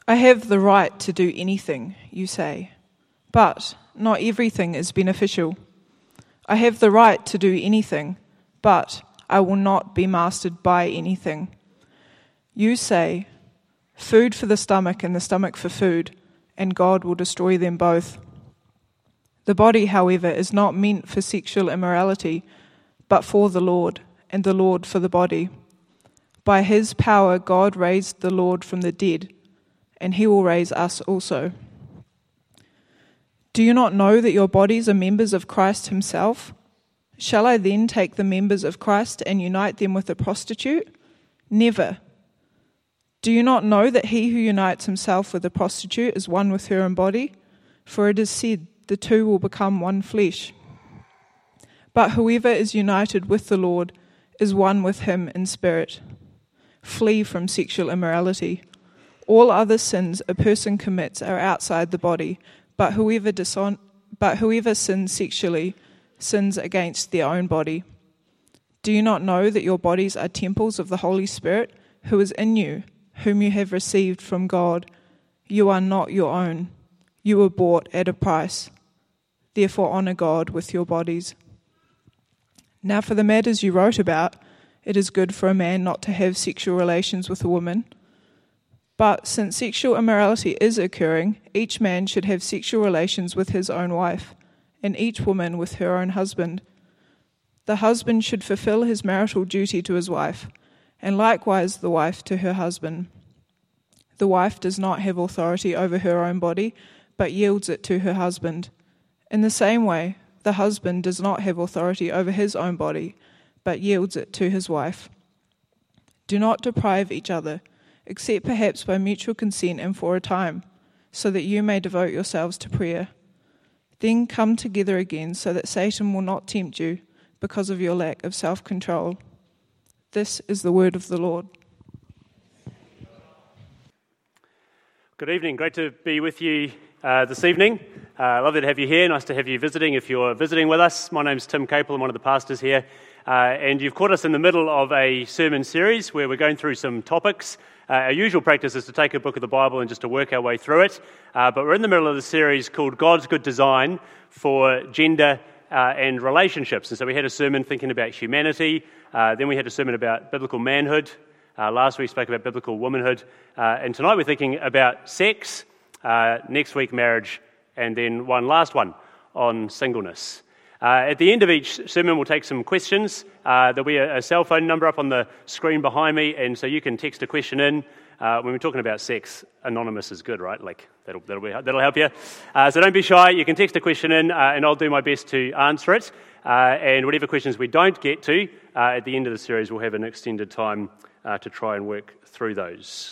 I have the right to do anything, you say, but not everything is beneficial. I have the right to do anything, but I will not be mastered by anything. You say, food for the stomach and the stomach for food, and God will destroy them both. The body, however, is not meant for sexual immorality, but for the Lord, and the Lord for the body. By his power God raised the Lord from the dead, and he will raise us also. Do you not know that your bodies are members of Christ himself? Shall I then take the members of Christ and unite them with a prostitute? Never. Do you not know that he who unites himself with a prostitute is one with her in body? For it is said, the two will become one flesh. But whoever is united with the Lord is one with him in spirit. Flee from sexual immorality. All other sins a person commits are outside the body, but whoever sins sexually sins against their own body. Do you not know that your bodies are temples of the Holy Spirit, who is in you, whom you have received from God? You are not your own. You were bought at a price. Therefore honor God with your bodies. Now for the matters you wrote about, it is good for a man not to have sexual relations with a woman. But since sexual immorality is occurring, each man should have sexual relations with his own wife, and each woman with her own husband. The husband should fulfill his marital duty to his wife, and likewise the wife to her husband. The wife does not have authority over her own body, but yields it to her husband. In the same way, the husband does not have authority over his own body, but yields it to his wife. Do not deprive each other, except perhaps by mutual consent and for a time, so that you may devote yourselves to prayer. Then come together again, so that Satan will not tempt you because of your lack of self-control. This is the word of the Lord. Good evening. Great to be with you this evening. Lovely to have you here. Nice to have you visiting if you're visiting with us. My name's Tim Capel. I'm one of the pastors here. And you've caught us in the middle of a sermon series where we're going through some topics. Our usual practice is to take a book of the Bible and just to work our way through it. But we're in the middle of the series called God's Good Design for Gender and Relationships. And so we had a sermon thinking about humanity. Then we had a sermon about biblical manhood. Last week we spoke about biblical womanhood. And tonight we're thinking about sex. Next week, marriage. And then one last one on singleness. At the end of each sermon, we'll take some questions. There'll be a cell phone number up on the screen behind me, and so you can text a question in. When we're talking about sex, anonymous is good, right? Like that'll help you. So don't be shy. You can text a question in, and I'll do my best to answer it. And whatever questions we don't get to at the end of the series, we'll have an extended time to try and work through those.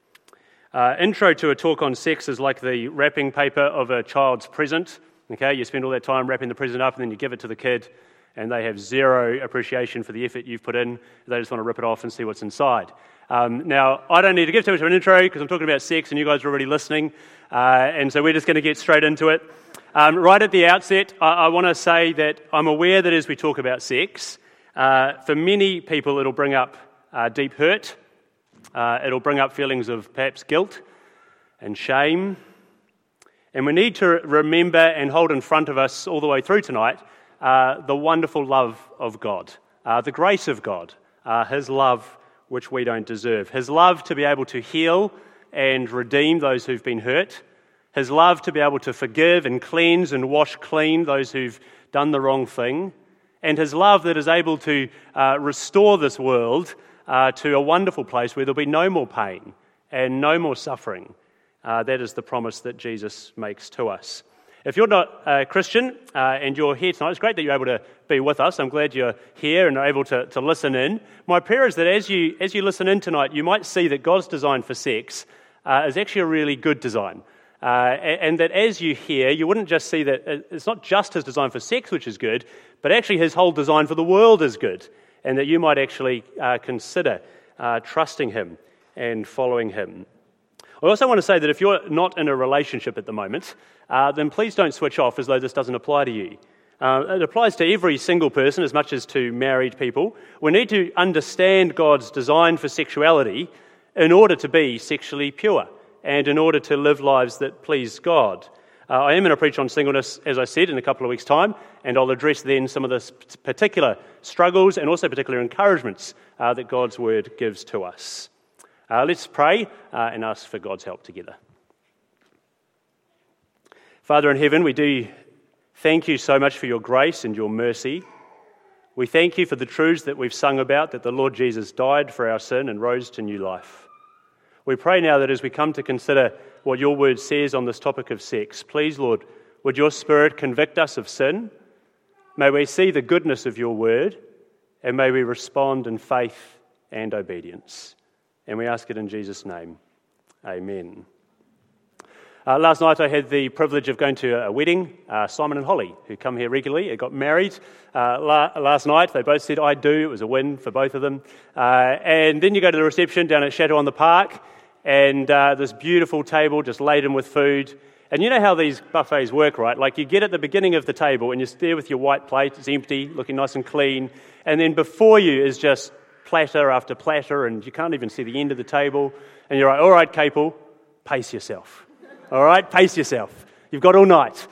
Intro to a talk on sex is like the wrapping paper of a child's present. Okay, you spend all that time wrapping the present up and then you give it to the kid and they have zero appreciation for the effort you've put in. They just want to rip it off and see what's inside. Now, I don't need to give too much of an intro because I'm talking about sex and you guys are already listening. And so we're just going to get straight into it. Right at the outset, I want to say that I'm aware that as we talk about sex, for many people it'll bring up deep hurt. It'll bring up feelings of perhaps guilt and shame. And we need to remember and hold in front of us all the way through tonight the wonderful love of God, the grace of God, His love which we don't deserve. His love to be able to heal and redeem those who've been hurt. His love to be able to forgive and cleanse and wash clean those who've done the wrong thing. And His love that is able to restore this world to a wonderful place where there'll be no more pain and no more suffering. That is the promise that Jesus makes to us. If you're not a Christian and you're here tonight, it's great that you're able to be with us. I'm glad you're here and are able to listen in. My prayer is that as you listen in tonight, you might see that God's design for sex is actually a really good design. And that as you hear, you wouldn't just see that it's not just His design for sex which is good, but actually His whole design for the world is good. And that you might actually consider trusting Him and following Him. I also want to say that if you're not in a relationship at the moment, then please don't switch off as though this doesn't apply to you. It applies to every single person as much as to married people. We need to understand God's design for sexuality in order to be sexually pure and in order to live lives that please God. I am going to preach on singleness, as I said, in a couple of weeks' time, and I'll address then some of the particular struggles and also particular encouragements that God's Word gives to us. Let's pray and ask for God's help together. Father in heaven, we do thank you so much for your grace and your mercy. We thank you for the truths that we've sung about, that the Lord Jesus died for our sin and rose to new life. We pray now that as we come to consider what your word says on this topic of sex, please, Lord, would your Spirit convict us of sin? May we see the goodness of your word, and may we respond in faith and obedience. And we ask it in Jesus' name. Amen. Last night I had the privilege of going to a wedding. Simon and Holly, who come here regularly, got married last night. They both said, "I do." It was a win for both of them. And then you go to the reception down at Chateau on the Park, and this beautiful table just laden with food. And you know how these buffets work, right? Like you get at the beginning of the table and you're there with your white plate, it's empty, looking nice and clean. And then before you is just platter after platter, and you can't even see the end of the table. And you're like, "All right, Capel, pace yourself. All right, pace yourself. You've got all night."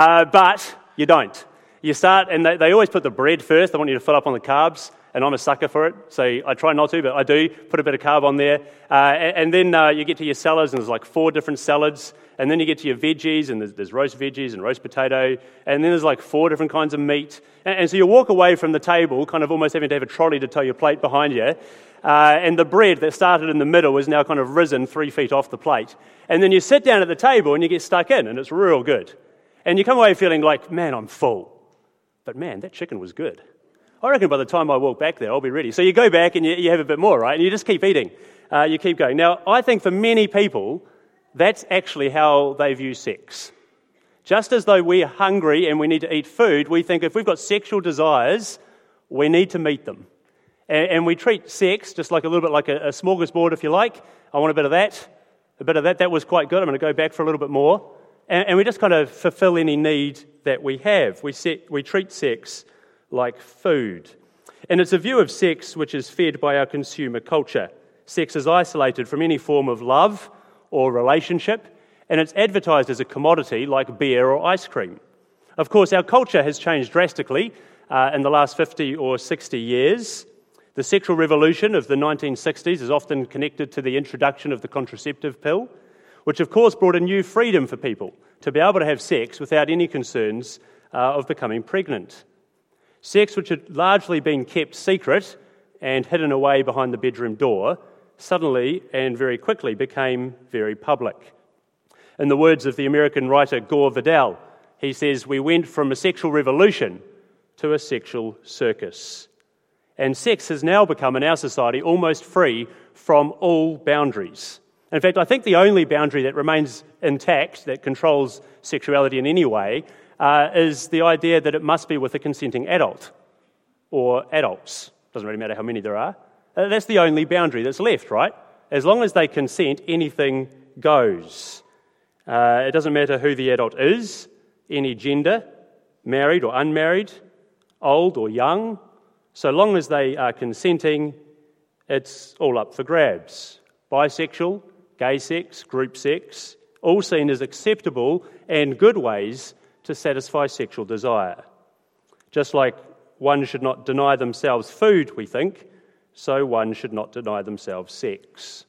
But you don't. You start, and they always put the bread first. They want you to fill up on the carbs, and I'm a sucker for it. So I try not to, but I do put a bit of carb on there. And then you get to your salads, and there's like 4 different salads. And then you get to your veggies, and there's roast veggies and roast potato. And then there's like 4 different kinds of meat. And so you walk away from the table, kind of almost having to have a trolley to tow your plate behind you. And the bread that started in the middle is now kind of risen 3 feet off the plate. And then you sit down at the table and you get stuck in, and it's real good. And you come away feeling like, man, I'm full. But man, that chicken was good. I reckon by the time I walk back there, I'll be ready. So you go back and you have a bit more, right? And you just keep eating. You keep going. Now, I think for many people, that's actually how they view sex. Just as though we're hungry and we need to eat food, we think if we've got sexual desires, we need to meet them. And we treat sex just like a little bit like a smorgasbord, if you like. I want a bit of that. A bit of that. That was quite good. I'm going to go back for a little bit more. And we just kind of fulfill any need that we have. We treat sex like food. And it's a view of sex which is fed by our consumer culture. Sex is isolated from any form of love or relationship, and it's advertised as a commodity like beer or ice cream. Of course, our culture has changed drastically in the last 50 or 60 years. The sexual revolution of the 1960s is often connected to the introduction of the contraceptive pill, which of course brought a new freedom for people to be able to have sex without any concerns of becoming pregnant. Sex, which had largely been kept secret and hidden away behind the bedroom door, suddenly and very quickly became very public. In the words of the American writer Gore Vidal, he says, "We went from a sexual revolution to a sexual circus." And sex has now become, in our society, almost free from all boundaries. In fact, I think the only boundary that remains intact, that controls sexuality in any way, is the idea that it must be with a consenting adult, or adults. Doesn't really matter how many there are. That's the only boundary that's left, right? As long as they consent, anything goes. It doesn't matter who the adult is, any gender, married or unmarried, old or young. So long as they are consenting, it's all up for grabs. Bisexual, gay sex, group sex, all seen as acceptable and good ways to satisfy sexual desire. Just like one should not deny themselves food, we think, so one should not deny themselves sex.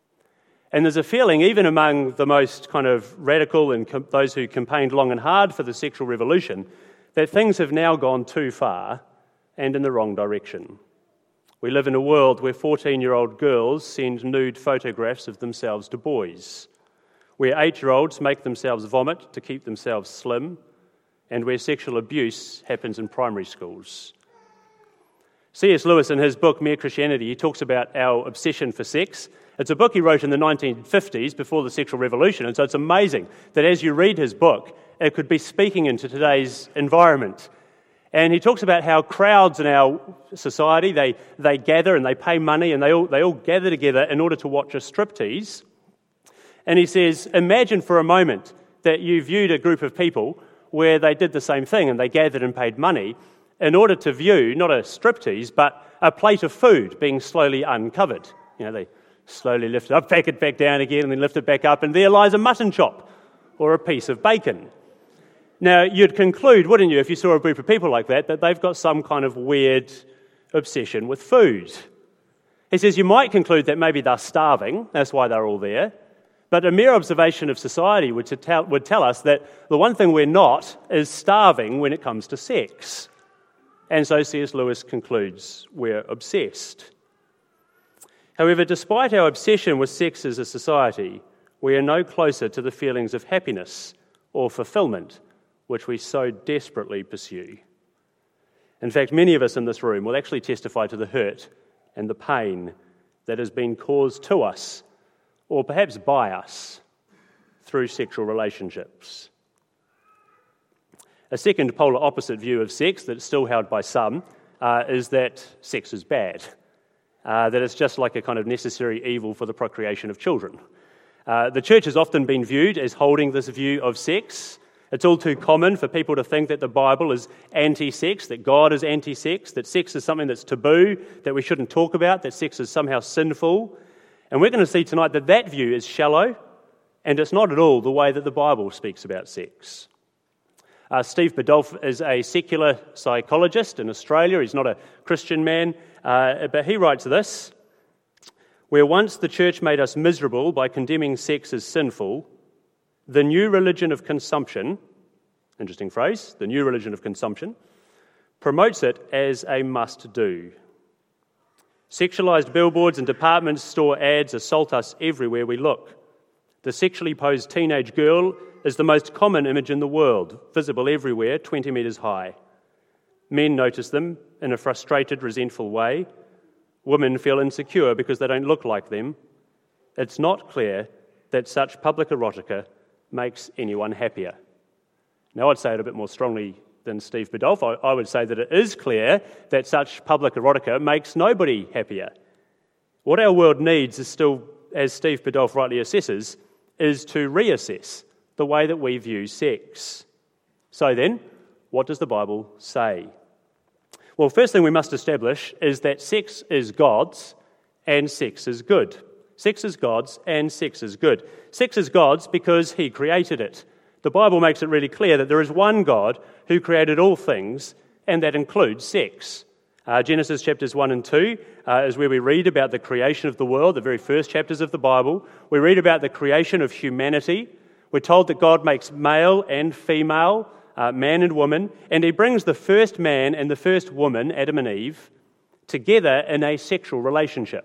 And there's a feeling, even among the most kind of radical and those who campaigned long and hard for the sexual revolution, that things have now gone too far and in the wrong direction. We live in a world where 14-year-old girls send nude photographs of themselves to boys, where 8-year-olds make themselves vomit to keep themselves slim, and where sexual abuse happens in primary schools. C.S. Lewis, in his book Mere Christianity, he talks about our obsession for sex. It's a book he wrote in the 1950s, before the sexual revolution, and so it's amazing that as you read his book, it could be speaking into today's environment. And he talks about how crowds in our society, they gather and they pay money and they all gather together in order to watch a striptease. And he says, imagine for a moment that you viewed a group of people where they did the same thing and they gathered and paid money in order to view not a striptease but a plate of food being slowly uncovered. You know, they Slowly lift it up, pack it back down again, and then lift it back up, and there lies a mutton chop or a piece of bacon. Now, you'd conclude, wouldn't you, if you saw a group of people like that they've got some kind of weird obsession with food. He says you might conclude that maybe they're starving, that's why they're all there, but a mere observation of society would tell us that the one thing we're not is starving when it comes to sex. And so C.S. Lewis concludes we're obsessed. However, despite our obsession with sex as a society, we are no closer to the feelings of happiness or fulfillment which we so desperately pursue. In fact, many of us in this room will actually testify to the hurt and the pain that has been caused to us, or perhaps by us, through sexual relationships. A second polar opposite view of sex that's still held by some is that sex is bad, that it's just like a kind of necessary evil for the procreation of children. The church has often been viewed as holding this view of sex. It's all too common for people to think that the Bible is anti-sex, that God is anti-sex, that sex is something that's taboo, that we shouldn't talk about, that sex is somehow sinful. And we're going to see tonight that that view is shallow, and it's not at all the way that the Bible speaks about sex. Steve Biddulph is a secular psychologist in Australia. He's not a Christian man, but he writes this: "Where once the church made us miserable by condemning sex as sinful, the new religion of consumption," interesting phrase, the new religion of consumption, "promotes it as a must-do. Sexualized billboards and department store ads assault us everywhere we look. The sexually posed teenage girl is the most common image in the world, visible everywhere, 20 metres high. Men notice them in a frustrated, resentful way. Women feel insecure because they don't look like them. It's not clear that such public erotica makes anyone happier." Now, I'd say it a bit more strongly than Steve Biddulph. I would say that it is clear that such public erotica makes nobody happier. What our world needs is still, as Steve Biddulph rightly assesses, is to reassess the way that we view sex. So then, what does the Bible say? Well, first thing we must establish is that sex is God's and sex is good. Sex is God's and sex is good. Sex is God's because He created it. The Bible makes it really clear that there is one God who created all things, and that includes sex. Genesis chapters 1 and 2 is where we read about the creation of the world, the very first chapters of the Bible. We read about the creation of humanity. We're told that God makes male and female, man and woman, and He brings the first man and the first woman, Adam and Eve, together in a sexual relationship.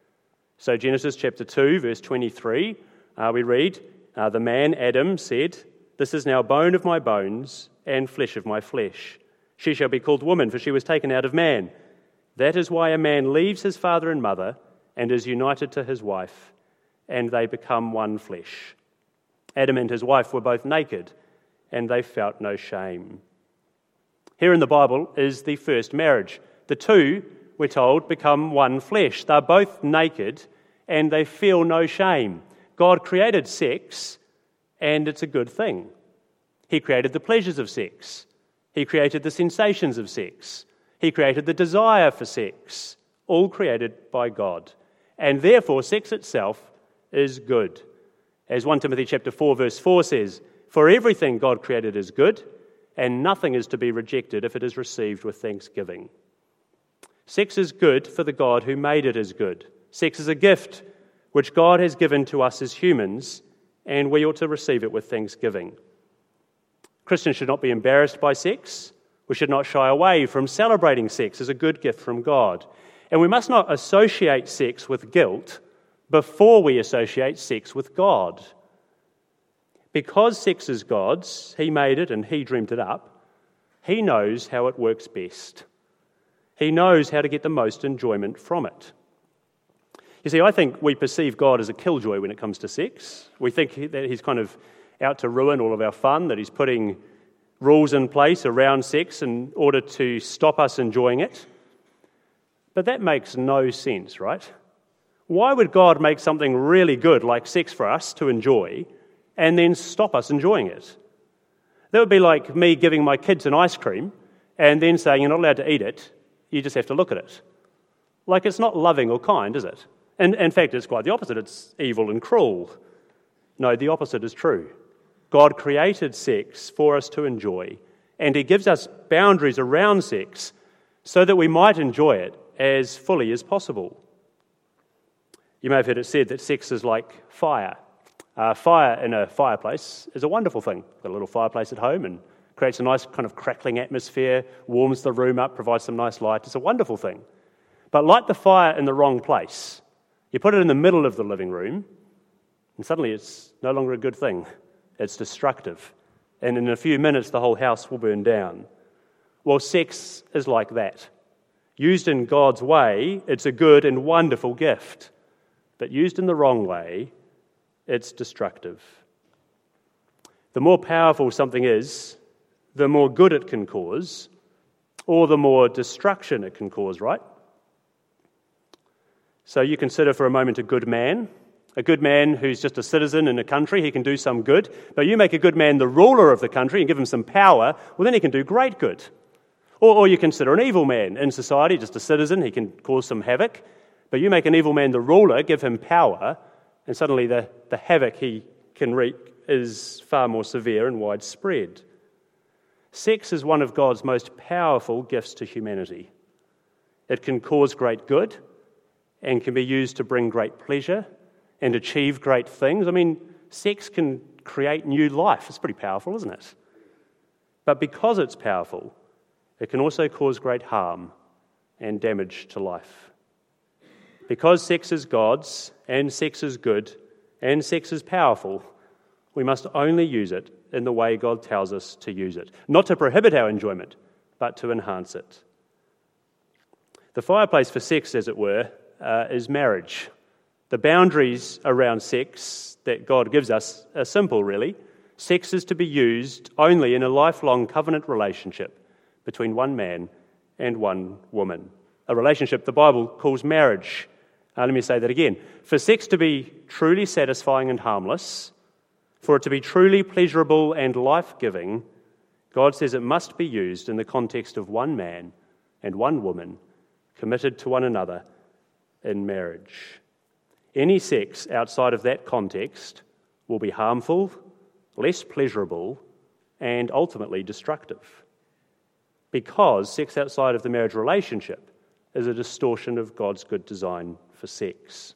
So Genesis chapter 2, verse 23, we read, "The man Adam said, 'This is now bone of my bones and flesh of my flesh. She shall be called woman, for she was taken out of man. That is why a man leaves his father and mother and is united to his wife, and they become one flesh.' Adam and his wife were both naked, and they felt no shame." Here in the Bible is the first marriage. The two, we're told, become one flesh. They're both naked, and they feel no shame. God created sex, and it's a good thing. He created the pleasures of sex. He created the sensations of sex. He created the desire for sex, all created by God. And therefore, sex itself is good. As 1 Timothy chapter 4, verse 4 says, "For everything God created is good, and nothing is to be rejected if it is received with thanksgiving." Sex is good for the God who made it as good. Sex is a gift which God has given to us as humans, and we ought to receive it with thanksgiving. Christians should not be embarrassed by sex. We should not shy away from celebrating sex as a good gift from God. And we must not associate sex with guilt before we associate sex with God. Because sex is God's, He made it and He dreamed it up, He knows how it works best. He knows how to get the most enjoyment from it. You see, I think we perceive God as a killjoy when it comes to sex. We think that He's kind of out to ruin all of our fun, that He's putting rules in place around sex in order to stop us enjoying it. But that makes no sense, right? Why would God make something really good like sex for us to enjoy and then stop us enjoying it? That would be like me giving my kids an ice cream and then saying, "You're not allowed to eat it, you just have to look at it." Like, it's not loving or kind, is it? And in fact, it's quite the opposite. It's evil and cruel. No, the opposite is true. God created sex for us to enjoy, and He gives us boundaries around sex so that we might enjoy it as fully as possible. You may have heard it said that sex is like fire. Fire in a fireplace is a wonderful thing. Got a little fireplace at home and creates a nice kind of crackling atmosphere, warms the room up, provides some nice light. It's a wonderful thing. But light the fire in the wrong place. You put it in the middle of the living room, and suddenly it's no longer a good thing. It's destructive. And in a few minutes, the whole house will burn down. Well, sex is like that. Used in God's way, it's a good and wonderful gift. But used in the wrong way, it's destructive. The more powerful something is, the more good it can cause, or the more destruction it can cause, right? So you consider for a moment a good man who's just a citizen in a country. He can do some good, but you make a good man the ruler of the country and give him some power, well, then he can do great good. Or you consider an evil man in society, just a citizen, he can cause some havoc, but you make an evil man the ruler, give him power, and suddenly the havoc he can wreak is far more severe and widespread. Sex is one of God's most powerful gifts to humanity. It can cause great good and can be used to bring great pleasure and achieve great things. I mean, sex can create new life. It's pretty powerful, isn't it? But because it's powerful, it can also cause great harm and damage to life. Because sex is God's, and sex is good, and sex is powerful, we must only use it in the way God tells us to use it. Not to prohibit our enjoyment, but to enhance it. The fireplace for sex, as it were, is marriage. The boundaries around sex that God gives us are simple, really. Sex is to be used only in a lifelong covenant relationship between one man and one woman. A relationship the Bible calls marriage. Let me say that again. For sex to be truly satisfying and harmless, for it to be truly pleasurable and life-giving, God says it must be used in the context of one man and one woman committed to one another in marriage. Any sex outside of that context will be harmful, less pleasurable, and ultimately destructive. Because sex outside of the marriage relationship is a distortion of God's good design for sex.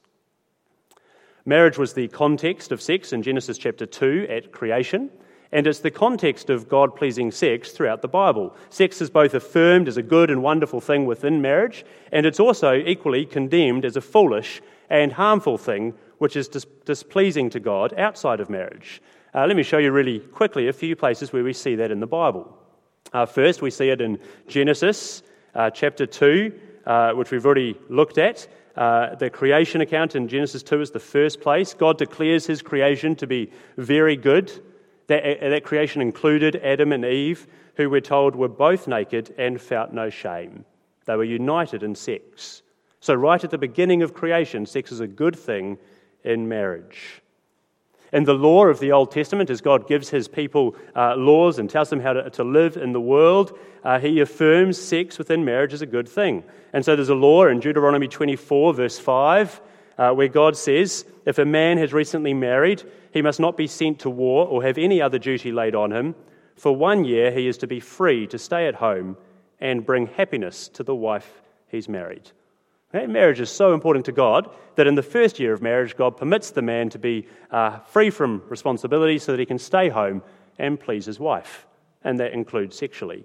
Marriage was the context of sex in Genesis chapter 2 at creation, and it's the context of God-pleasing sex throughout the Bible. Sex is both affirmed as a good and wonderful thing within marriage, and it's also equally condemned as a foolish and harmful thing which is displeasing to God outside of marriage. Let me show you really quickly a few places where we see that in the Bible. First, we see it in Genesis chapter 2, which we've already looked at. The creation account in Genesis 2 is the first place. God declares his creation to be very good. That creation included Adam and Eve, who we're told were both naked and felt no shame. They were united in sex. So right at the beginning of creation, sex is a good thing in marriage. In the law of the Old Testament, as God gives his people laws and tells them how to live in the world, he affirms sex within marriage as a good thing. And so there's a law in Deuteronomy 24, verse 5, where God says, if a man has recently married, he must not be sent to war or have any other duty laid on him. For 1 year he is to be free to stay at home and bring happiness to the wife he's married. Marriage is so important to God that in the first year of marriage, God permits the man to be free from responsibility so that he can stay home and please his wife, and that includes sexually.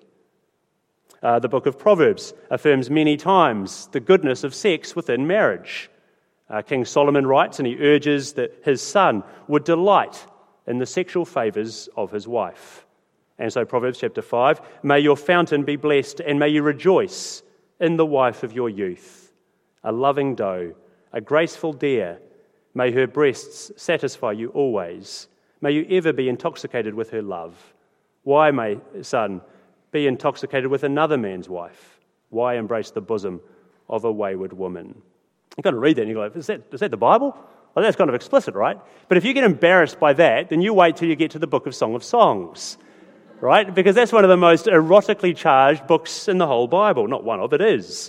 The book of Proverbs affirms many times the goodness of sex within marriage. King Solomon writes, and he urges that his son would delight in the sexual favours of his wife. And so Proverbs chapter 5, may your fountain be blessed, and may you rejoice in the wife of your youth. A loving doe, a graceful deer, may her breasts satisfy you always. May you ever be intoxicated with her love. Why, my son, be intoxicated with another man's wife? Why embrace the bosom of a wayward woman? You've got to read that and you go, is that the Bible? Well, that's kind of explicit, right? But if you get embarrassed by that, then you wait till you get to the book of Song of Songs, right? Because that's one of the most erotically charged books in the whole Bible. Not one of, it is.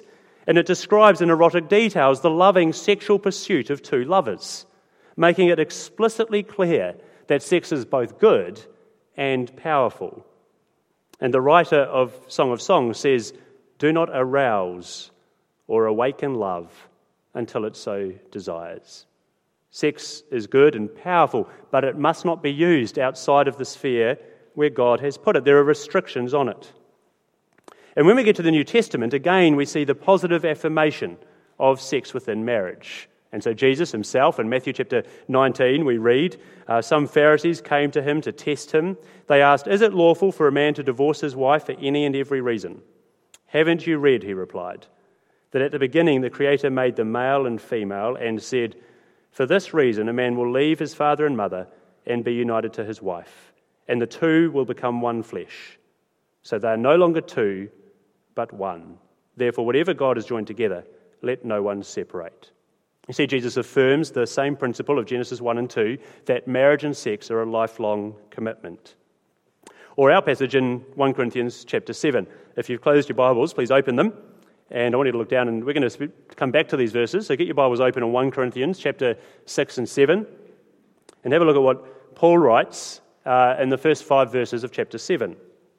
And it describes in erotic details the loving sexual pursuit of two lovers, making it explicitly clear that sex is both good and powerful. And the writer of Song of Songs says, "Do not arouse or awaken love until it so desires." Sex is good and powerful, but it must not be used outside of the sphere where God has put it. There are restrictions on it. And when we get to the New Testament, again, we see the positive affirmation of sex within marriage. And so Jesus himself, in Matthew chapter 19, we read, some Pharisees came to him to test him. They asked, "Is it lawful for a man to divorce his wife for any and every reason?" "Haven't you read," he replied, "that at the beginning the Creator made them male and female and said, 'For this reason a man will leave his father and mother and be united to his wife, and the two will become one flesh. So they are no longer two, but one. Therefore, whatever God has joined together, let no one separate.'" You see, Jesus affirms the same principle of Genesis 1 and 2, that marriage and sex are a lifelong commitment. Or our passage in 1 Corinthians chapter 7. If you've closed your Bibles, please open them. And I want you to look down, and we're going to come back to these verses. So get your Bibles open on 1 Corinthians chapter 6 and 7, and have a look at what Paul writes in the first 5 verses of chapter 7.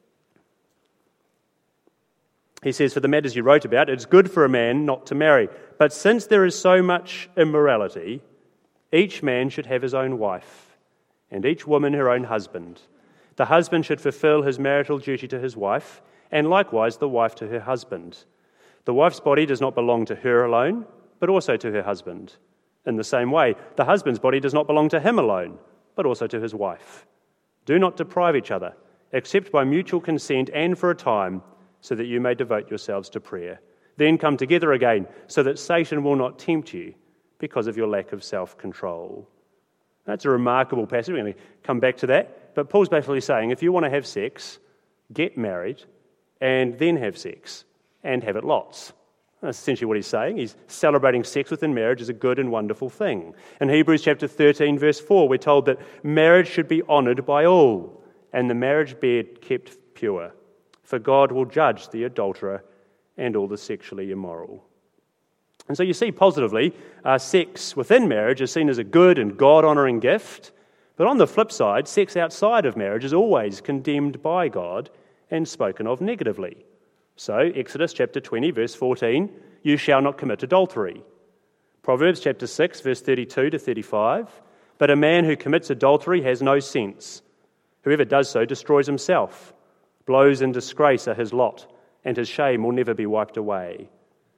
He says, "For the matters you wrote about, it's good for a man not to marry. But since there is so much immorality, each man should have his own wife, and each woman her own husband. The husband should fulfill his marital duty to his wife, and likewise the wife to her husband. The wife's body does not belong to her alone, but also to her husband. In the same way, the husband's body does not belong to him alone, but also to his wife. Do not deprive each other, except by mutual consent and for a time, so that you may devote yourselves to prayer. Then come together again, so that Satan will not tempt you because of your lack of self-control." That's a remarkable passage. We're going to come back to that. But Paul's basically saying, if you want to have sex, get married, and then have sex, and have it lots. That's essentially what he's saying. He's celebrating sex within marriage as a good and wonderful thing. In Hebrews chapter 13, verse 4, we're told that marriage should be honoured by all, and the marriage bed kept pure. For God will judge the adulterer and all the sexually immoral. And so you see positively, sex within marriage is seen as a good and God-honouring gift. But on the flip side, sex outside of marriage is always condemned by God and spoken of negatively. So Exodus chapter 20, verse 14, "You shall not commit adultery." Proverbs chapter 6, verse 32 to 35, "But a man who commits adultery has no sense. Whoever does so destroys himself. Blows and disgrace are his lot, and his shame will never be wiped away."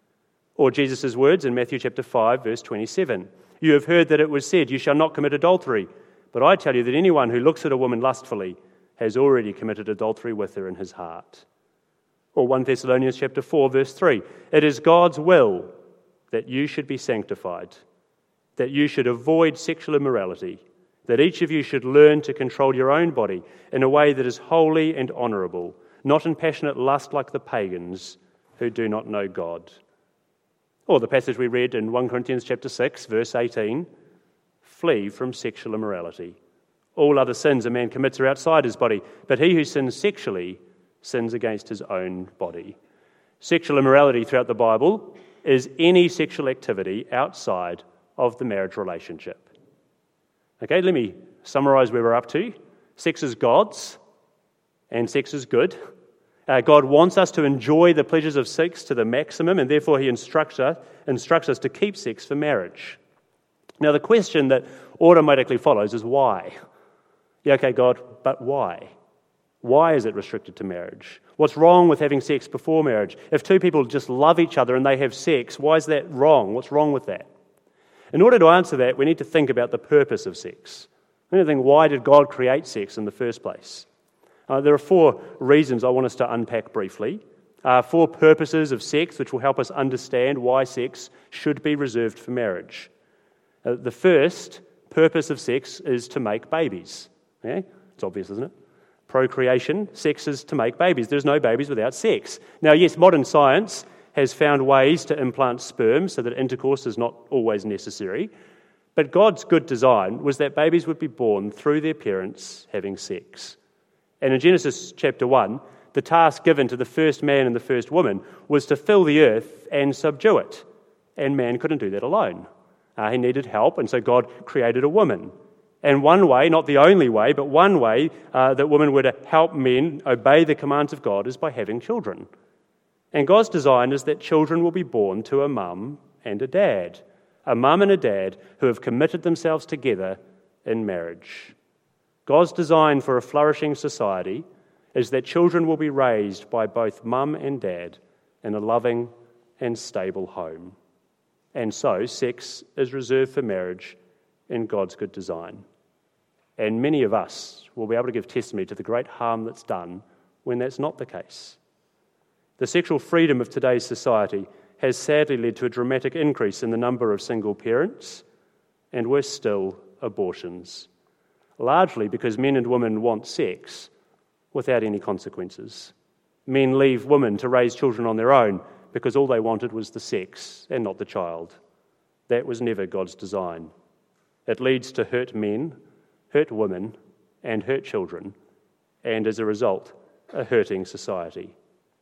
Or Jesus' words in Matthew chapter 5, verse 27. "You have heard that it was said, 'You shall not commit adultery.' But I tell you that anyone who looks at a woman lustfully has already committed adultery with her in his heart." Or 1 Thessalonians chapter 4, verse 3. "It is God's will that you should be sanctified, that you should avoid sexual immorality, that each of you should learn to control your own body in a way that is holy and honourable, not in passionate lust like the pagans who do not know God." Or the passage we read in 1 Corinthians chapter 6, verse 18, "Flee from sexual immorality. All other sins a man commits are outside his body, but he who sins sexually sins against his own body." Sexual immorality throughout the Bible is any sexual activity outside of the marriage relationship. Okay, let me summarise where we're up to. Sex is God's, and sex is good. God wants us to enjoy the pleasures of sex to the maximum, and therefore he instructs us to keep sex for marriage. Now, the question that automatically follows is why? Yeah, okay, God, but why? Why is it restricted to marriage? What's wrong with having sex before marriage? If two people just love each other and they have sex, why is that wrong? What's wrong with that? In order to answer that, we need to think about the purpose of sex. We need to think, why did God create sex in the first place? There are 4 reasons I want us to unpack briefly. 4 purposes of sex which will help us understand why sex should be reserved for marriage. The first purpose of sex is to make babies. Yeah? It's obvious, isn't it? Procreation, sex is to make babies. There's no babies without sex. Now, yes, modern science has found ways to implant sperm so that intercourse is not always necessary. But God's good design was that babies would be born through their parents having sex. And in Genesis chapter 1, the task given to the first man and the first woman was to fill the earth and subdue it. And man couldn't do that alone. He needed help, and so God created a woman. And one way, not the only way, but one way that women were to help men obey the commands of God is by having children. And God's design is that children will be born to a mum and a dad who have committed themselves together in marriage. God's design for a flourishing society is that children will be raised by both mum and dad in a loving and stable home. And so, sex is reserved for marriage in God's good design. And many of us will be able to give testimony to the great harm that's done when that's not the case. The sexual freedom of today's society has sadly led to a dramatic increase in the number of single parents, and worse still, abortions, largely because men and women want sex without any consequences. Men leave women to raise children on their own because all they wanted was the sex and not the child. That was never God's design. It leads to hurt men, hurt women, and hurt children, and as a result, a hurting society.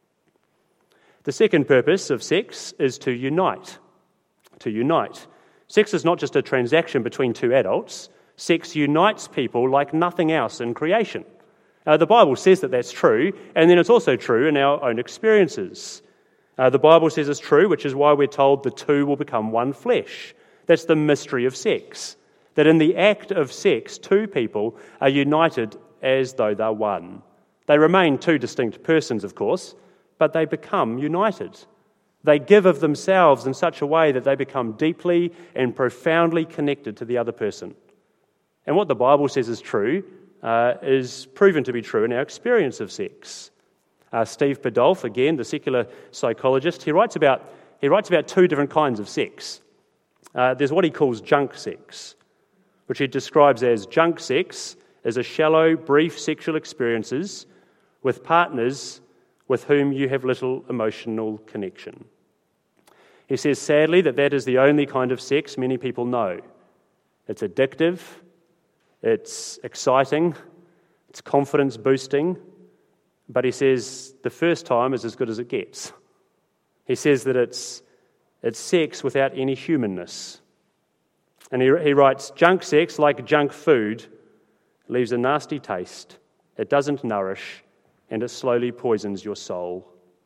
The second purpose of sex is to unite. To unite. Sex is not just a transaction between two adults. Sex unites people like nothing else in creation. The Bible says that that's true, and then it's also true in our own experiences. The Bible says it's true, which is why we're told the two will become one flesh. That's the mystery of sex. That in the act of sex, two people are united as though they're one. They remain two distinct persons, of course, but they become united. They give of themselves in such a way that they become deeply and profoundly connected to the other person. And what the Bible says is true is proven to be true in our experience of sex. Steve Biddulph, again, the secular psychologist, he writes about two different kinds of sex. There's what he calls junk sex, which he describes as junk sex as a shallow, brief sexual experiences with partners with whom you have little emotional connection. He says, sadly, that is the only kind of sex many people know. It's addictive, it's exciting, it's confidence-boosting, but he says the first time is as good as it gets. He says that it's sex without any humanness. And he writes, junk sex, like junk food, leaves a nasty taste. It doesn't nourish, and it slowly poisons your soul.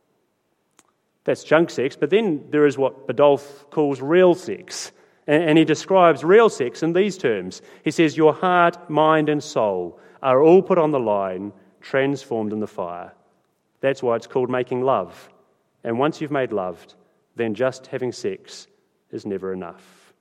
That's junk sex, but then there is what Biddulph calls real sex. And he describes real sex in these terms. He says, your heart, mind, and soul are all put on the line, transformed in the fire. That's why it's called making love. And once you've made love, then just having sex is never enough.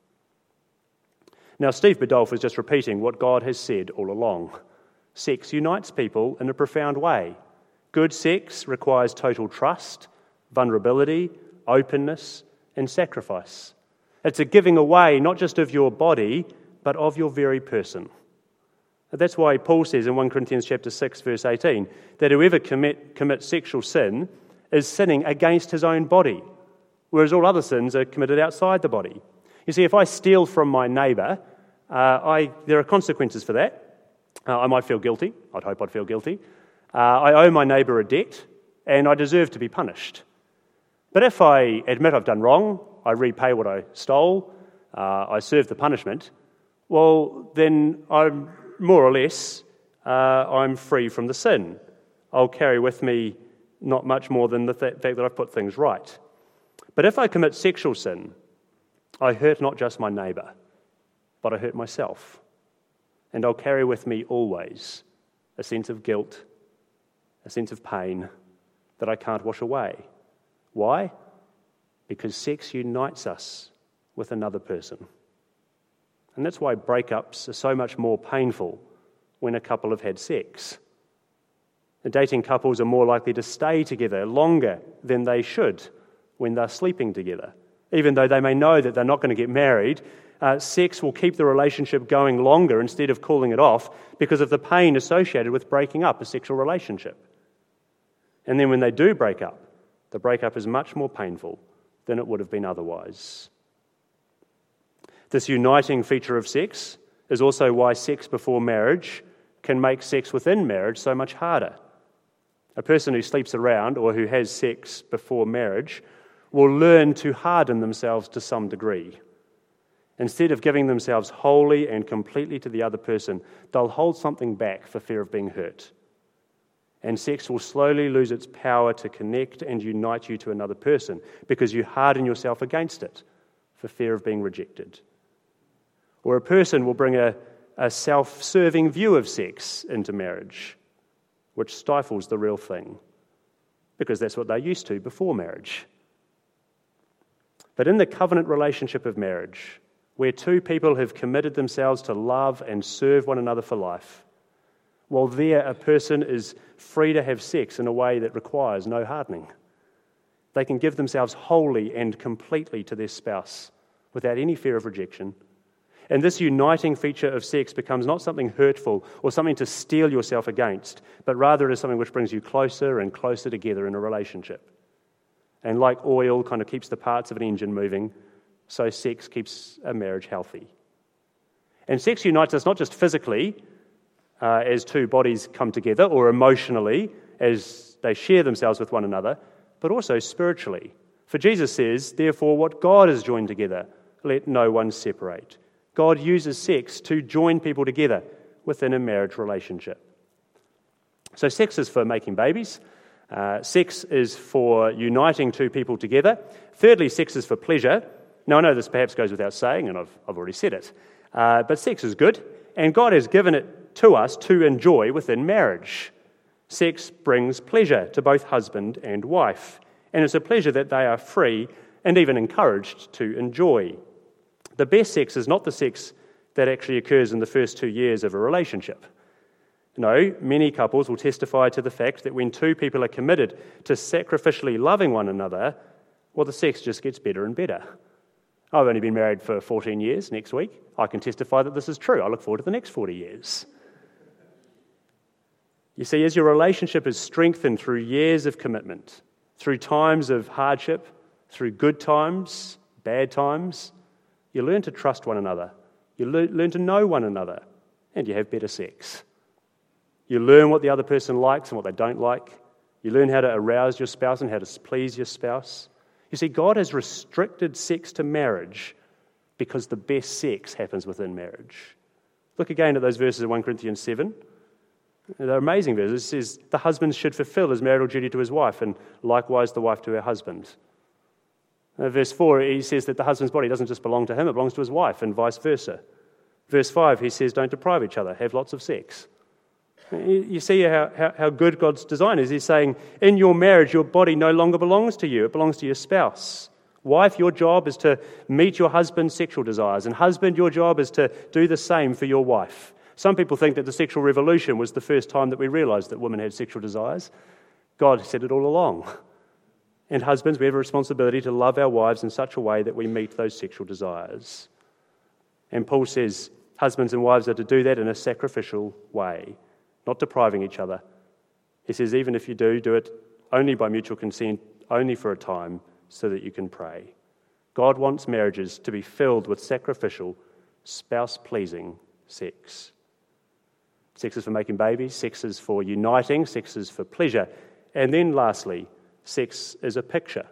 Now, Steve Biddulph is just repeating what God has said all along. Sex unites people in a profound way. Good sex requires total trust, vulnerability, openness, and sacrifice. It's a giving away not just of your body, but of your very person. That's why Paul says in 1 Corinthians chapter 6, verse 18, that whoever commits sexual sin is sinning against his own body, whereas all other sins are committed outside the body. You see, if I steal from my neighbour, there are consequences for that. I might feel guilty. I'd hope I'd feel guilty. I owe my neighbour a debt, and I deserve to be punished. But if I admit I've done wrong, I repay what I stole, I serve the punishment, well, then I'm more or less, I'm free from the sin. I'll carry with me not much more than the fact that I've put things right. But if I commit sexual sin, I hurt not just my neighbour, but I hurt myself. And I'll carry with me always a sense of guilt, a sense of pain that I can't wash away. Why? Because sex unites us with another person. And that's why breakups are so much more painful when a couple have had sex. The dating couples are more likely to stay together longer than they should when they're sleeping together. Even though they may know that they're not going to get married, sex will keep the relationship going longer instead of calling it off because of the pain associated with breaking up a sexual relationship. And then when they do break up, the breakup is much more painful than it would have been otherwise. This uniting feature of sex is also why sex before marriage can make sex within marriage so much harder. A person who sleeps around or who has sex before marriage will learn to harden themselves to some degree. Instead of giving themselves wholly and completely to the other person, they'll hold something back for fear of being hurt. And sex will slowly lose its power to connect and unite you to another person because you harden yourself against it for fear of being rejected. Or a person will bring a self-serving view of sex into marriage, which stifles the real thing because that's what they're used to before marriage. But in the covenant relationship of marriage, where two people have committed themselves to love and serve one another for life, while there a person is free to have sex in a way that requires no hardening. They can give themselves wholly and completely to their spouse without any fear of rejection. And this uniting feature of sex becomes not something hurtful or something to steel yourself against, but rather it is something which brings you closer and closer together in a relationship. And like oil kind of keeps the parts of an engine moving, so sex keeps a marriage healthy. And sex unites us not just physically, as two bodies come together, or emotionally, as they share themselves with one another, but also spiritually. For Jesus says, therefore, what God has joined together, let no one separate. God uses sex to join people together within a marriage relationship. So sex is for making babies. Sex is for uniting two people together. Thirdly, sex is for pleasure. Now, I know this perhaps goes without saying, and I've already said it, but sex is good, and God has given it to us to enjoy within marriage. Sex brings pleasure to both husband and wife, and it's a pleasure that they are free and even encouraged to enjoy. The best sex is not the sex that actually occurs in the first 2 years of a relationship. No, many couples will testify to the fact that when two people are committed to sacrificially loving one another, well, the sex just gets better and better. I've only been married for 14 years next week. I can testify that this is true. I look forward to the next 40 years. You see, as your relationship is strengthened through years of commitment, through times of hardship, through good times, bad times, you learn to trust one another. You learn to know one another, and you have better sex. You learn what the other person likes and what they don't like. You learn how to arouse your spouse and how to please your spouse. You see, God has restricted sex to marriage because the best sex happens within marriage. Look again at those verses in 1 Corinthians 7. They're amazing verses. It says, the husband should fulfill his marital duty to his wife, and likewise the wife to her husband. Verse 4, he says that the husband's body doesn't just belong to him, it belongs to his wife, and vice versa. Verse 5, he says, don't deprive each other, have lots of sex. You see how good God's design is. He's saying, in your marriage, your body no longer belongs to you, it belongs to your spouse. Wife, your job is to meet your husband's sexual desires, and husband, your job is to do the same for your wife. Some people think that the sexual revolution was the first time that we realized that women had sexual desires. God said it all along. And husbands, we have a responsibility to love our wives in such a way that we meet those sexual desires. And Paul says husbands and wives are to do that in a sacrificial way, not depriving each other. He says even if you do it only by mutual consent, only for a time, so that you can pray. God wants marriages to be filled with sacrificial, spouse-pleasing sex. Sex is for making babies, sex is for uniting, sex is for pleasure. And then lastly, sex is a picture.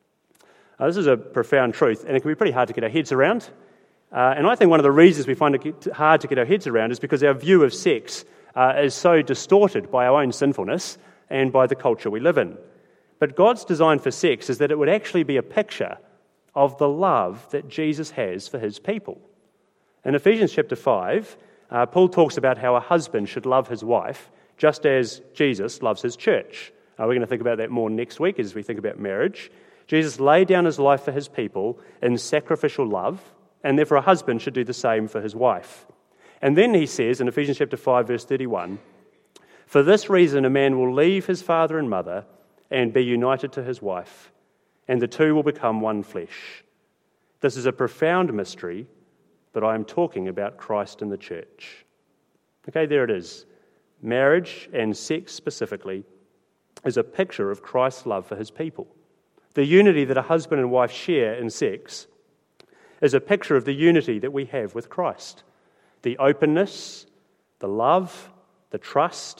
This is a profound truth, and it can be pretty hard to get our heads around. And I think one of the reasons we find it hard to get our heads around is because our view of sex is so distorted by our own sinfulness and by the culture we live in. But God's design for sex is that it would actually be a picture of the love that Jesus has for his people. In Ephesians chapter 5, Paul talks about how a husband should love his wife just as Jesus loves his church. We're going to think about that more next week as we think about marriage. Jesus laid down his life for his people in sacrificial love, and therefore a husband should do the same for his wife. And then he says in Ephesians chapter 5, verse 31, for this reason a man will leave his father and mother and be united to his wife, and the two will become one flesh. This is a profound mystery, but I am talking about Christ and the church. Okay, there it is. Marriage, and sex specifically, is a picture of Christ's love for his people. The unity that a husband and wife share in sex is a picture of the unity that we have with Christ. The openness, the love, the trust,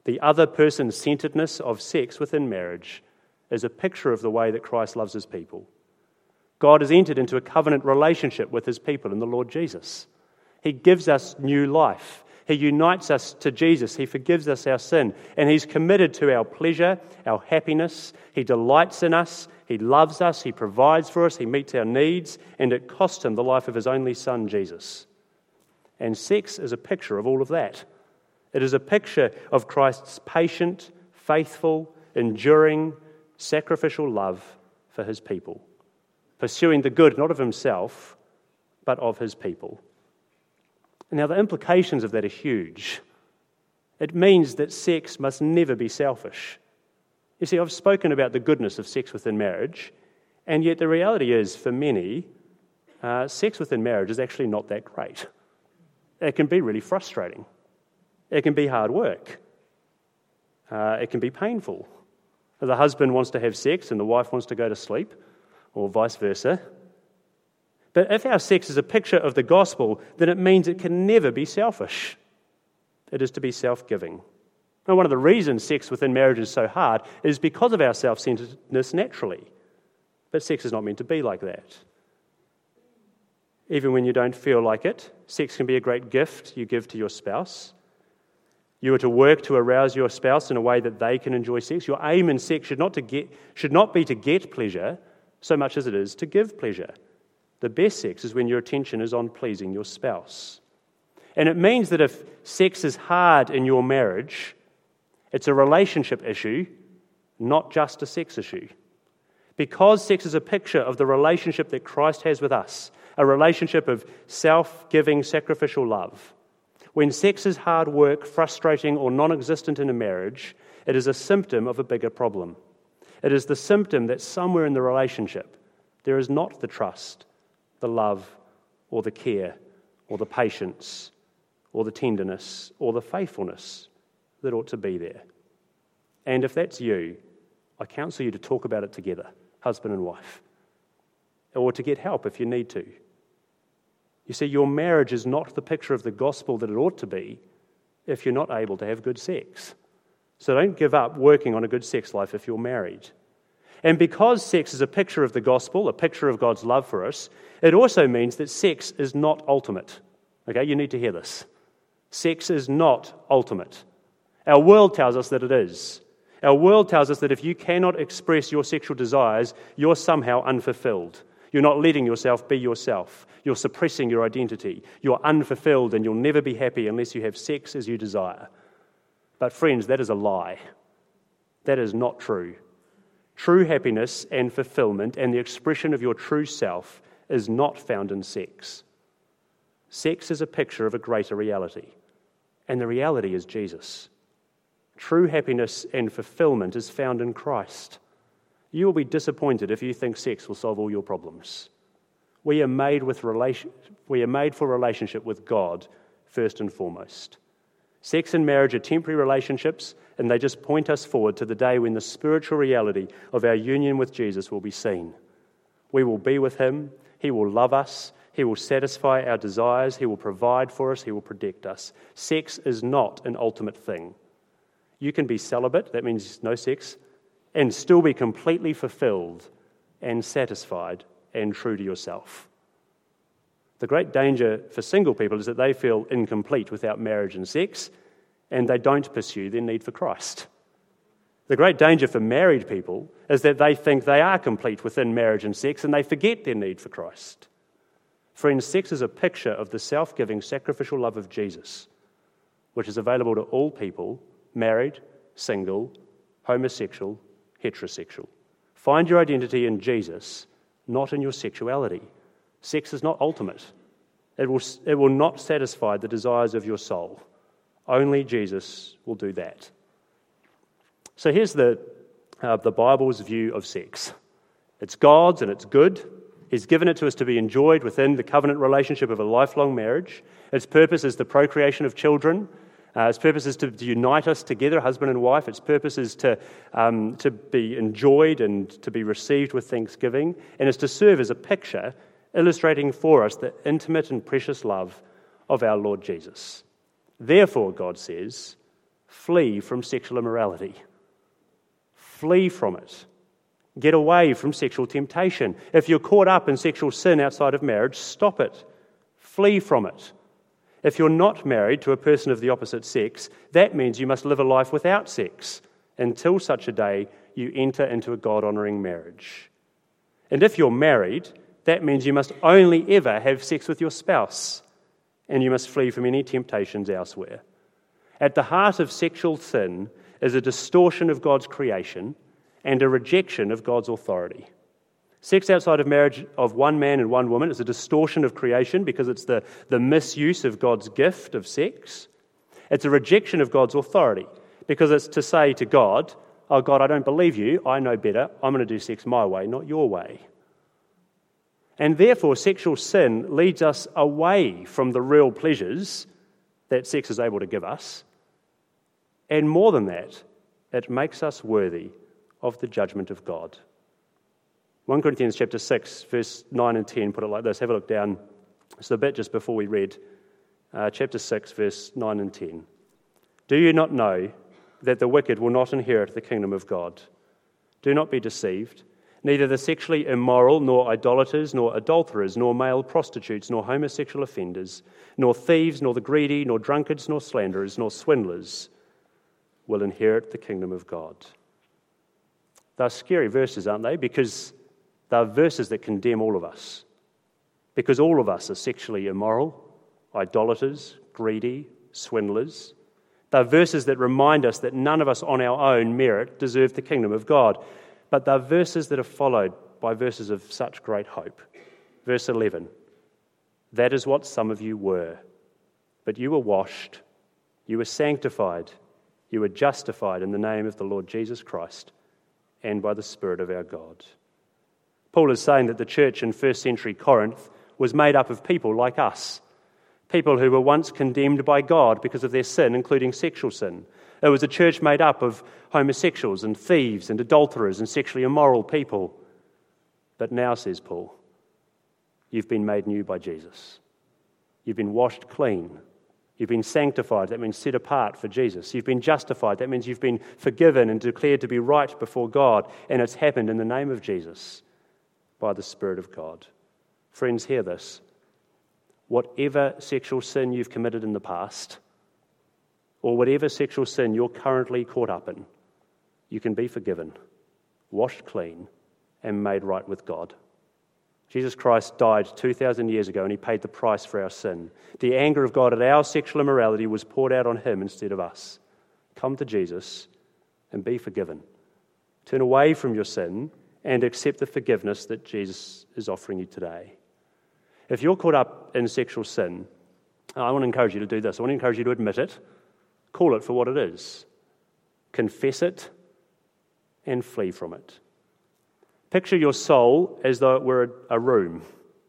The other person-centeredness of sex within marriage is a picture of the way that Christ loves his people. God has entered into a covenant relationship with his people in the Lord Jesus. He gives us new life. He unites us to Jesus. He forgives us our sin. And he's committed to our pleasure, our happiness. He delights in us. He loves us. He provides for us. He meets our needs. And it cost him the life of his only son, Jesus. And sex is a picture of all of that. It is a picture of Christ's patient, faithful, enduring, sacrificial love for his people, pursuing the good not of himself, but of his people. Now, the implications of that are huge. It means that sex must never be selfish. You see, I've spoken about the goodness of sex within marriage, and yet the reality is, for many, sex within marriage is actually not that great. It can be really frustrating. It can be hard work. It can be painful. The husband wants to have sex and the wife wants to go to sleep, or vice versa. But if our sex is a picture of the gospel, then it means it can never be selfish. It is to be self-giving. And one of the reasons sex within marriage is so hard is because of our self-centeredness naturally. But sex is not meant to be like that. Even when you don't feel like it, sex can be a great gift you give to your spouse. You are to work to arouse your spouse in a way that they can enjoy sex. Your aim in sex should not be to get pleasure so much as it is to give pleasure. The best sex is when your attention is on pleasing your spouse. And it means that if sex is hard in your marriage, it's a relationship issue, not just a sex issue. Because sex is a picture of the relationship that Christ has with us, a relationship of self-giving, sacrificial love. When sex is hard work, frustrating, or non-existent in a marriage, it is a symptom of a bigger problem. It is the symptom that somewhere in the relationship there is not the trust, the love, or the care, or the patience, or the tenderness, or the faithfulness that ought to be there. And if that's you, I counsel you to talk about it together, husband and wife, or to get help if you need to. You see, your marriage is not the picture of the gospel that it ought to be if you're not able to have good sex. So don't give up working on a good sex life if you're married. And because sex is a picture of the gospel, a picture of God's love for us, it also means that sex is not ultimate. Okay, you need to hear this. Sex is not ultimate. Our world tells us that it is. Our world tells us that if you cannot express your sexual desires, you're somehow unfulfilled. You're not letting yourself be yourself. You're suppressing your identity. You're unfulfilled and you'll never be happy unless you have sex as you desire. But friends, that is a lie. That is not true. True happiness and fulfillment and the expression of your true self is not found in sex. Sex is a picture of a greater reality, and the reality is Jesus. True happiness and fulfillment is found in Christ. You will be disappointed if you think sex will solve all your problems. We are made for relationship with God first and foremost. Sex and marriage are temporary relationships, and they just point us forward to the day when the spiritual reality of our union with Jesus will be seen. We will be with him. He will love us. He will satisfy our desires. He will provide for us. He will protect us. Sex is not an ultimate thing. You can be celibate, that means no sex, and still be completely fulfilled and satisfied and true to yourself. The great danger for single people is that they feel incomplete without marriage and sex, and they don't pursue their need for Christ. The great danger for married people is that they think they are complete within marriage and sex, and they forget their need for Christ. Friends, sex is a picture of the self-giving, sacrificial love of Jesus, which is available to all people, married, single, homosexual, heterosexual. Find your identity in Jesus, not in your sexuality. Sex is not ultimate. It will not satisfy the desires of your soul. Only Jesus will do that. So here's the Bible's view of sex. It's God's and it's good. He's given it to us to be enjoyed within the covenant relationship of a lifelong marriage. Its purpose is the procreation of children. Its purpose is to unite us together, husband and wife. Its purpose is to be enjoyed and to be received with thanksgiving. And it's to serve as a picture illustrating for us the intimate and precious love of our Lord Jesus. Therefore, God says, Flee from sexual immorality. Flee from it. Get away from sexual temptation. If you're caught up in sexual sin outside of marriage, stop it. Flee from it. If you're not married to a person of the opposite sex, that means you must live a life without sex until such a day you enter into a God-honouring marriage. And if you're married, that means you must only ever have sex with your spouse, and you must flee from any temptations elsewhere. At the heart of sexual sin is a distortion of God's creation and a rejection of God's authority. Sex outside of marriage of one man and one woman is a distortion of creation because it's the misuse of God's gift of sex. It's a rejection of God's authority because it's to say to God, "Oh God, I don't believe you, I know better, I'm going to do sex my way, not your way." And therefore, sexual sin leads us away from the real pleasures that sex is able to give us. And more than that, it makes us worthy of the judgment of God. 1 Corinthians chapter 6, verse 9 and 10 put it like this. Have a look down. It's the bit just before we read chapter 6, verse 9 and 10. "Do you not know that the wicked will not inherit the kingdom of God? Do not be deceived. Neither the sexually immoral, nor idolaters, nor adulterers, nor male prostitutes, nor homosexual offenders, nor thieves, nor the greedy, nor drunkards, nor slanderers, nor swindlers will inherit the kingdom of God." They're scary verses, aren't they? Because they're verses that condemn all of us. Because all of us are sexually immoral, idolaters, greedy, swindlers. They're verses that remind us that none of us on our own merit deserve the kingdom of God. But they're verses that are followed by verses of such great hope. Verse 11, "That is what some of you were, but you were washed, you were sanctified, you were justified in the name of the Lord Jesus Christ and by the Spirit of our God." Paul is saying that the church in first century Corinth was made up of people like us, people who were once condemned by God because of their sin, including sexual sin. It was a church made up of homosexuals and thieves and adulterers and sexually immoral people. But now, says Paul, you've been made new by Jesus. You've been washed clean. You've been sanctified. That means set apart for Jesus. You've been justified. That means you've been forgiven and declared to be right before God. And it's happened in the name of Jesus by the Spirit of God. Friends, hear this. Whatever sexual sin you've committed in the past, or whatever sexual sin you're currently caught up in, you can be forgiven, washed clean, and made right with God. Jesus Christ died 2,000 years ago and he paid the price for our sin. The anger of God at our sexual immorality was poured out on him instead of us. Come to Jesus and be forgiven. Turn away from your sin and accept the forgiveness that Jesus is offering you today. If you're caught up in sexual sin, I want to encourage you to do this. I want to encourage you to admit it, call it for what it is, confess it, and flee from it. Picture your soul as though it were a room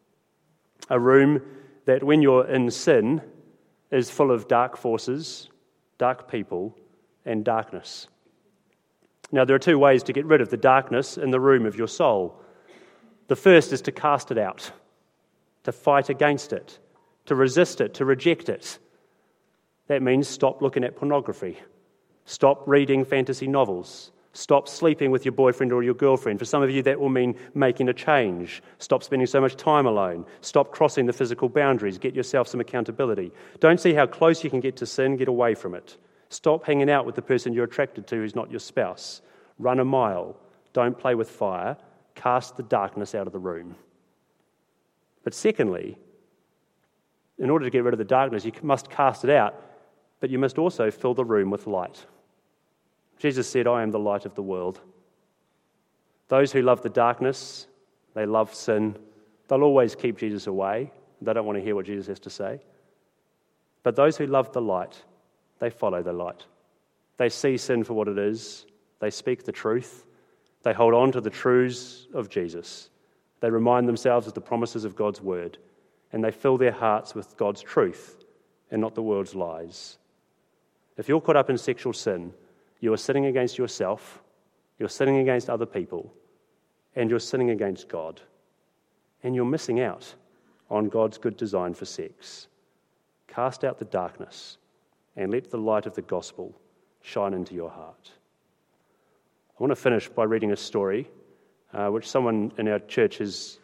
that when you're in sin is full of dark forces, dark people, and darkness. Now, there are two ways to get rid of the darkness in the room of your soul. The first is to cast it out, to fight against it, to resist it, to reject it. That means stop looking at pornography, stop reading fantasy novels, stop sleeping with your boyfriend or your girlfriend. For some of you, that will mean making a change. Stop spending so much time alone. Stop crossing the physical boundaries. Get yourself some accountability. Don't see how close you can get to sin. Get away from it. Stop hanging out with the person you're attracted to who's not your spouse. Run a mile. Don't play with fire. Cast the darkness out of the room. But secondly, in order to get rid of the darkness, you must cast it out, but you must also fill the room with light. Jesus said, "I am the light of the world." Those who love the darkness, they love sin, they'll always keep Jesus away. They don't want to hear what Jesus has to say. But those who love the light, they follow the light. They see sin for what it is. They speak the truth. They hold on to the truths of Jesus. They remind themselves of the promises of God's word, and they fill their hearts with God's truth and not the world's lies. If you're caught up in sexual sin, you are sinning against yourself, you're sinning against other people, and you're sinning against God. And you're missing out on God's good design for sex. Cast out the darkness and let the light of the gospel shine into your heart. I want to finish by reading a story which someone in our church has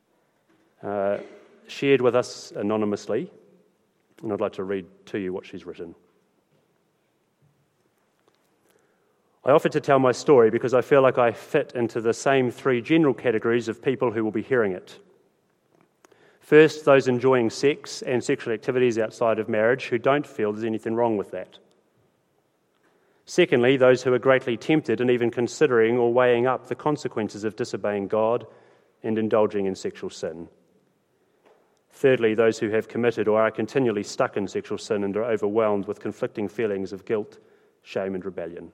shared with us anonymously, and I'd like to read to you what she's written. I offered to tell my story because I feel like I fit into the same three general categories of people who will be hearing it. First, those enjoying sex and sexual activities outside of marriage who don't feel there's anything wrong with that. Secondly, those who are greatly tempted and even considering or weighing up the consequences of disobeying God and indulging in sexual sin. Thirdly, those who have committed or are continually stuck in sexual sin and are overwhelmed with conflicting feelings of guilt, shame, and rebellion.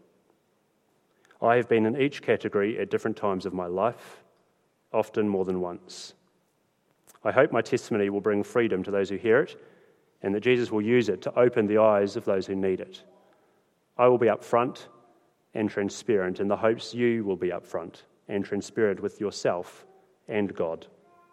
I have been in each category at different times of my life, often more than once. I hope my testimony will bring freedom to those who hear it, and that Jesus will use it to open the eyes of those who need it. I will be upfront and transparent in the hopes you will be upfront and transparent with yourself and God.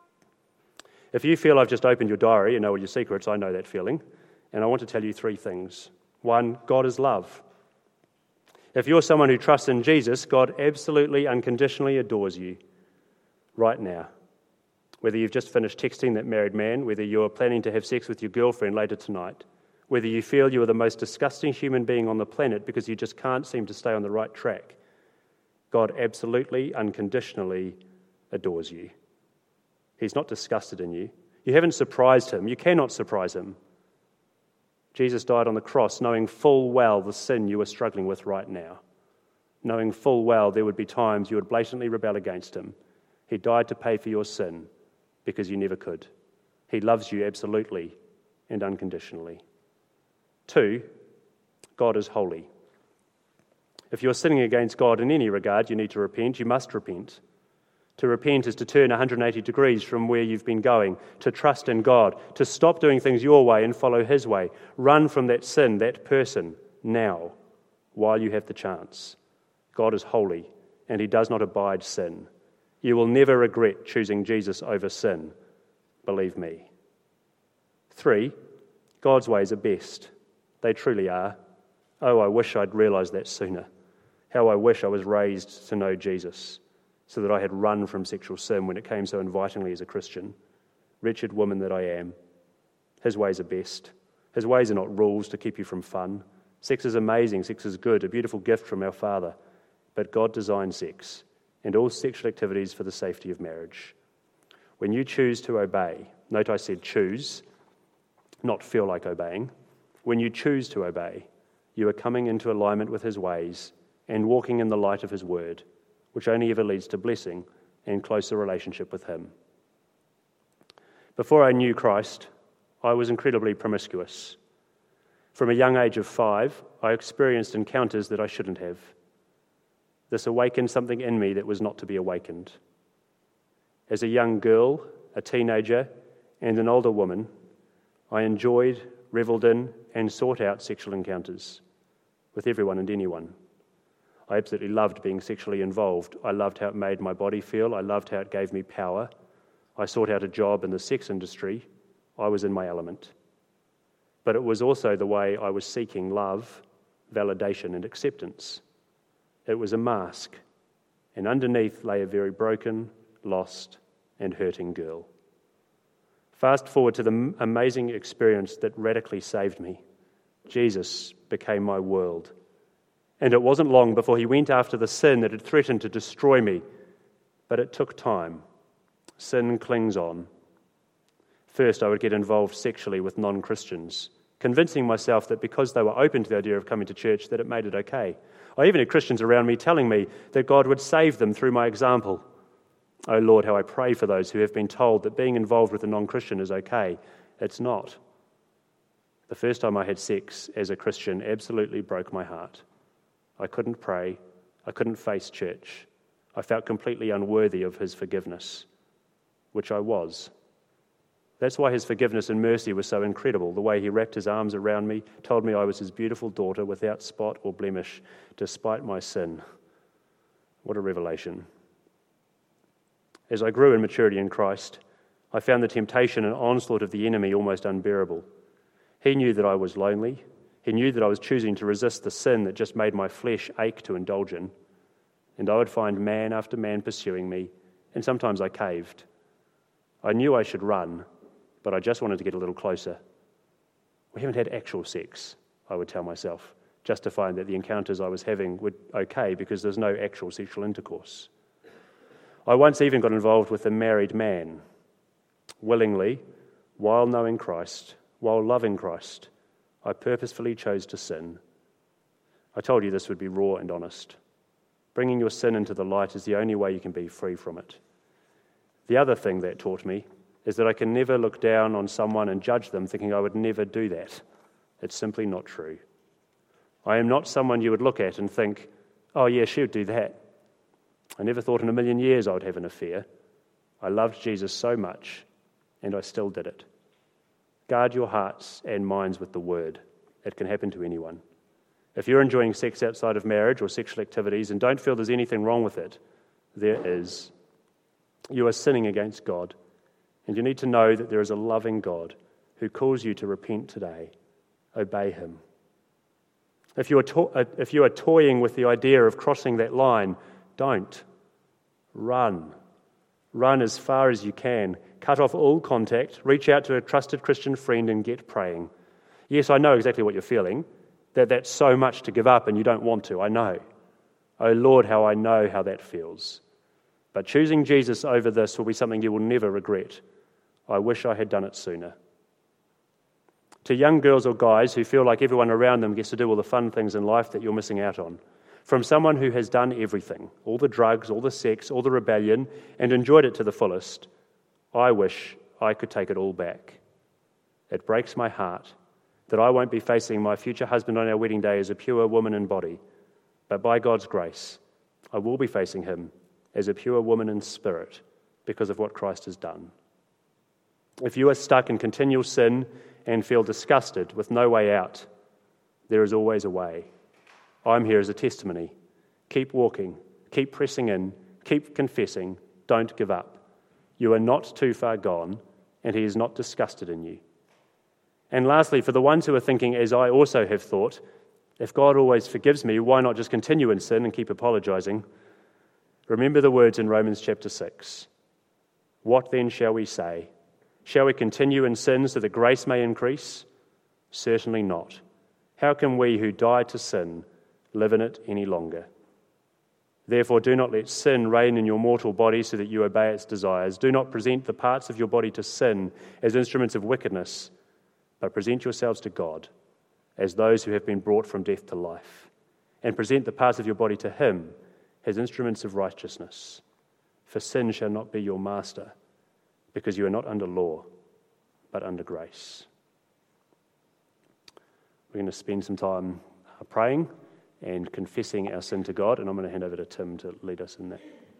If you feel I've just opened your diary and know all your secrets, I know that feeling, and I want to tell you three things. One, God is love. If you're someone who trusts in Jesus, God absolutely, unconditionally adores you right now. Whether you've just finished texting that married man, whether you're planning to have sex with your girlfriend later tonight, whether you feel you are the most disgusting human being on the planet because you just can't seem to stay on the right track, God absolutely, unconditionally adores you. He's not disgusted in you. You haven't surprised him. You cannot surprise him. Jesus died on the cross knowing full well the sin you are struggling with right now, knowing full well there would be times you would blatantly rebel against him. He died to pay for your sin because you never could. He loves you absolutely and unconditionally. 2, God is holy. If you're sinning against God in any regard, you need to repent. You must repent. To repent is to turn 180 degrees from where you've been going, to trust in God, to stop doing things your way and follow his way. Run from that sin, that person, now, while you have the chance. God is holy, and he does not abide sin. You will never regret choosing Jesus over sin, believe me. 3, God's ways are best. They truly are. Oh, I wish I'd realised that sooner. How I wish I was raised to know Jesus, so that I had run from sexual sin when it came so invitingly as a Christian. Wretched woman that I am. His ways are best. His ways are not rules to keep you from fun. Sex is amazing, sex is good, a beautiful gift from our Father. But God designed sex and all sexual activities for the safety of marriage. When you choose to obey, note I said choose, not feel like obeying. When you choose to obey, you are coming into alignment with his ways and walking in the light of his word, which only ever leads to blessing and closer relationship with him. Before I knew Christ, I was incredibly promiscuous. From a young age of 5, I experienced encounters that I shouldn't have. This awakened something in me that was not to be awakened. As a young girl, a teenager, and an older woman, I enjoyed, revelled in, and sought out sexual encounters with everyone and anyone. I absolutely loved being sexually involved. I loved how it made my body feel. I loved how it gave me power. I sought out a job in the sex industry. I was in my element. But it was also the way I was seeking love, validation, and acceptance. It was a mask, and underneath lay a very broken, lost, and hurting girl. Fast forward to the amazing experience that radically saved me. Jesus became my world. And it wasn't long before he went after the sin that had threatened to destroy me. But it took time. Sin clings on. First, I would get involved sexually with non-Christians, convincing myself that because they were open to the idea of coming to church, that it made it okay. I even had Christians around me telling me that God would save them through my example. Oh Lord, how I pray for those who have been told that being involved with a non-Christian is okay. It's not. The first time I had sex as a Christian absolutely broke my heart. I couldn't pray. I couldn't face church. I felt completely unworthy of his forgiveness, which I was. That's why his forgiveness and mercy was so incredible. The way he wrapped his arms around me, told me I was his beautiful daughter without spot or blemish, despite my sin. What a revelation. As I grew in maturity in Christ, I found the temptation and onslaught of the enemy almost unbearable. He knew that I was lonely. He knew that I was choosing to resist the sin that just made my flesh ache to indulge in. And I would find man after man pursuing me, and sometimes I caved. I knew I should run, but I just wanted to get a little closer. We haven't had actual sex, I would tell myself, justifying that the encounters I was having were okay because there's no actual sexual intercourse. I once even got involved with a married man. Willingly, while knowing Christ, while loving Christ, I purposefully chose to sin. I told you this would be raw and honest. Bringing your sin into the light is the only way you can be free from it. The other thing that taught me is that I can never look down on someone and judge them thinking I would never do that. It's simply not true. I am not someone you would look at and think, oh yeah, she would do that. I never thought in a million years I would have an affair. I loved Jesus so much, and I still did it. Guard your hearts and minds with the word. It can happen to anyone. If you're enjoying sex outside of marriage or sexual activities and don't feel there's anything wrong with it, there is. You are sinning against God, and you need to know that there is a loving God who calls you to repent today. Obey him. If you are toying with the idea of crossing that line, don't. Run. Run as far as you can. Cut off all contact. Reach out to a trusted Christian friend and get praying. Yes, I know exactly what you're feeling, that's so much to give up and you don't want to. I know. Oh Lord, how I know how that feels. But choosing Jesus over this will be something you will never regret. I wish I had done it sooner. To young girls or guys who feel like everyone around them gets to do all the fun things in life that you're missing out on, from someone who has done everything, all the drugs, all the sex, all the rebellion, and enjoyed it to the fullest, I wish I could take it all back. It breaks my heart that I won't be facing my future husband on our wedding day as a pure woman in body, but by God's grace, I will be facing him as a pure woman in spirit because of what Christ has done. If you are stuck in continual sin and feel disgusted with no way out, there is always a way. I'm here as a testimony. Keep walking, keep pressing in, keep confessing, don't give up. You are not too far gone, and he is not disgusted in you. And lastly, for the ones who are thinking, as I also have thought, if God always forgives me, why not just continue in sin and keep apologizing? Remember the words in Romans chapter 6. What then shall we say? Shall we continue in sin so that grace may increase? Certainly not. How can we who died to sin live in it any longer? Therefore, do not let sin reign in your mortal body so that you obey its desires. Do not present the parts of your body to sin as instruments of wickedness, but present yourselves to God as those who have been brought from death to life, and present the parts of your body to him as instruments of righteousness. For sin shall not be your master, because you are not under law, but under grace. We're going to spend some time praying and confessing our sin to God, and I'm going to hand over to Tim to lead us in that.